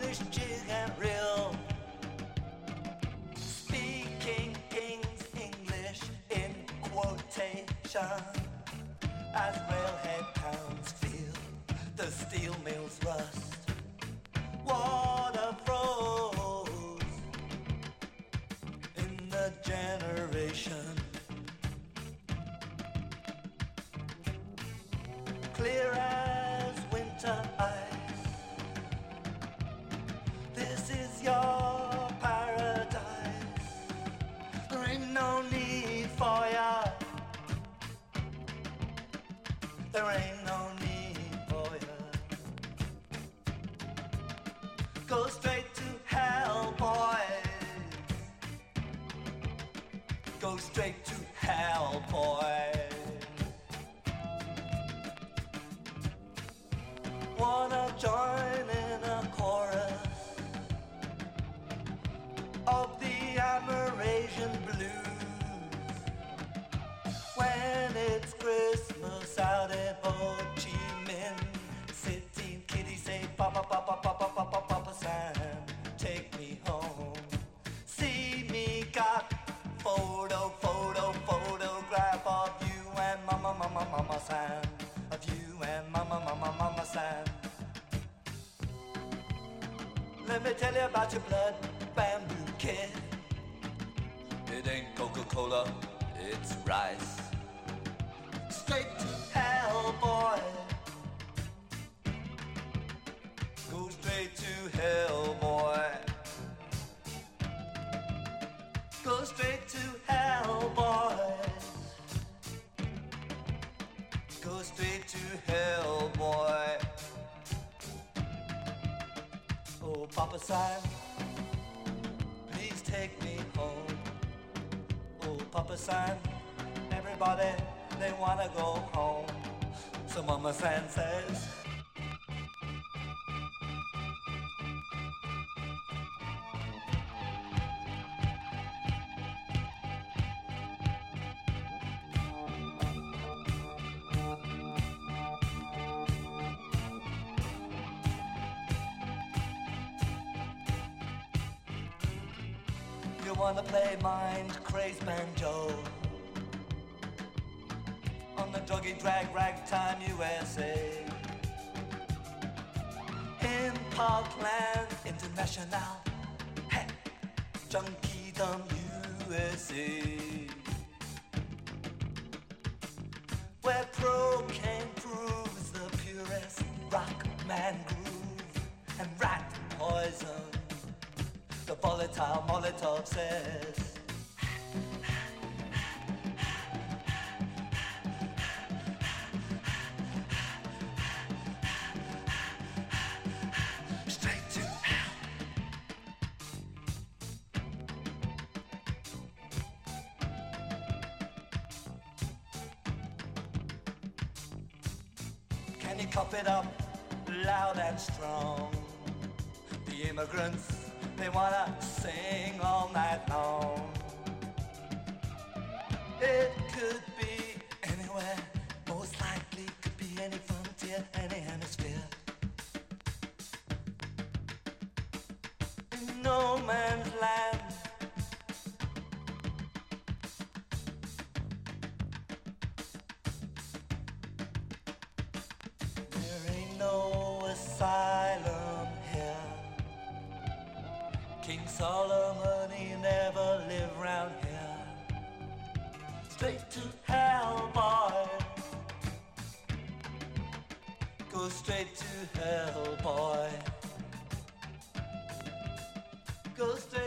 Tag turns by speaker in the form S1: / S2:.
S1: Irish jig and reel, speaking King's English in quotation, as railhead towns feel the steel mills rust. Water froze in the generation, clear as winter ice. This is your paradise. There ain't no need for ya. There ain't no need for ya. Go straight to hell, boys. Go straight to hell, boys. Wanna join in a chorus of the Amerasian blues when it's Christmas out at Ho Chi Minh City. Kitty say, Papa, Papa, Papa, Papa, Papa Sam, take me home. See me got photograph of you and Mama, Mama, Mama Sam. Of you and Mama, Mama, Mama Sam. Let me tell you about your blood bamboo kid. It ain't Coca-Cola, it's rice. Straight to hell, boy. Go straight to hell, boy. Go straight to hell, boys. Go straight to hell, boy. Oh, Papa Sam, please take me home. Oh, Papa Sam, everybody, they wanna go home. So Mama Sam says, you wanna play mind crazed banjo on the druggy drag ragtime USA in Parkland International, hey, Junkiedom USA, where cocaine proves the purest rock man groove and rat poison. The volatile Molotov says, straight to hell. Can you cop it up loud and strong? The immigrants, they wanna sing all night long. It could be anywhere, most likely could be any frontier, any hemisphere. In no man's land, there ain't no asylum here. King Solomon, he never lived round here. Straight to hell, boy. Go straight to hell, boy. Go straight